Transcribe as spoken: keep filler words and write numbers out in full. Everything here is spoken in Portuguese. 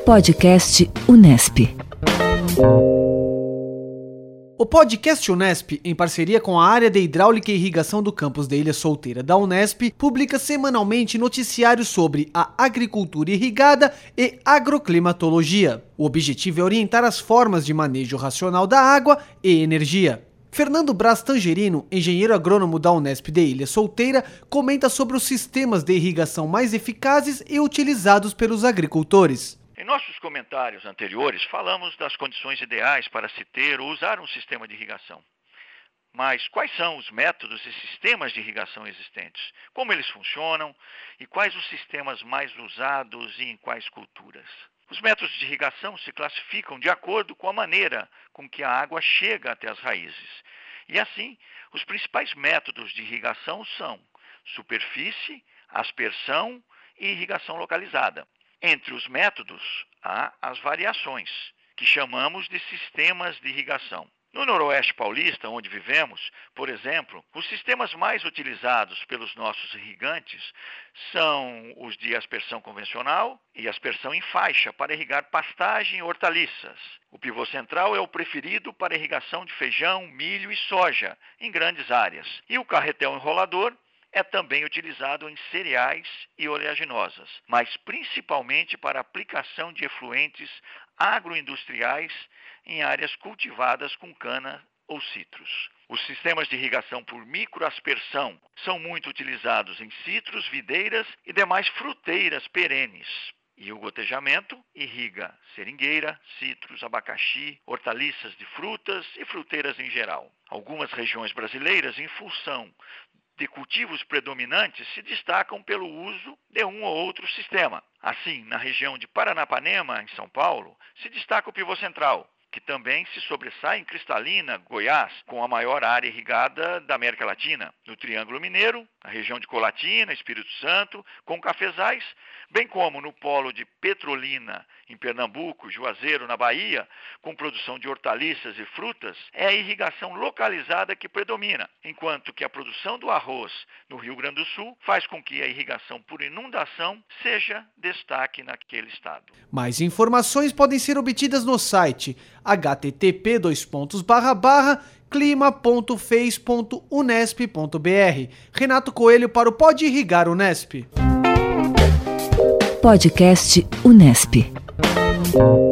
Podcast Unesp. O Podcast Unesp, em parceria com a área de hidráulica e irrigação do campus da Ilha Solteira da Unesp, publica semanalmente noticiários sobre a agricultura irrigada e agroclimatologia. O objetivo é orientar as formas de manejo racional da água e energia. Fernando Braz Tangerino, engenheiro agrônomo da Unesp de Ilha Solteira, comenta sobre os sistemas de irrigação mais eficazes e utilizados pelos agricultores. Em nossos comentários anteriores, falamos das condições ideais para se ter ou usar um sistema de irrigação. Mas quais são os métodos e sistemas de irrigação existentes? Como eles funcionam e quais os sistemas mais usados e em quais culturas? Os métodos de irrigação se classificam de acordo com a maneira com que a água chega até as raízes. E assim, os principais métodos de irrigação são superfície, aspersão e irrigação localizada. Entre os métodos, há as variações, que chamamos de sistemas de irrigação. No Noroeste Paulista, onde vivemos, por exemplo, os sistemas mais utilizados pelos nossos irrigantes são os de aspersão convencional e aspersão em faixa para irrigar pastagem e hortaliças. O pivô central é o preferido para irrigação de feijão, milho e soja em grandes áreas. E o carretel enrolador é também utilizado em cereais e oleaginosas, mas principalmente para aplicação de efluentes agroindustriais em áreas cultivadas com cana ou citros. Os sistemas de irrigação por microaspersão são muito utilizados em citros, videiras e demais fruteiras perenes. E o gotejamento irriga seringueira, citros, abacaxi, hortaliças de frutas e fruteiras em geral. Algumas regiões brasileiras, em função de cultivos predominantes, se destacam pelo uso de um ou outro sistema. Assim, na região de Paranapanema, em São Paulo, se destaca o pivô central, que também se sobressai em Cristalina, Goiás, com a maior área irrigada da América Latina. No Triângulo Mineiro, na região de Colatina, Espírito Santo, com cafezais, bem como no polo de Petrolina, em Pernambuco, Juazeiro, na Bahia, com produção de hortaliças e frutas, é a irrigação localizada que predomina, enquanto que a produção do arroz no Rio Grande do Sul faz com que a irrigação por inundação seja destaque naquele estado. Mais informações podem ser obtidas no site h t t p dois pontos barra barra clima ponto fez ponto unesp ponto b r. Renato Coelho para o Pode Irrigar Unesp. Podcast Unesp.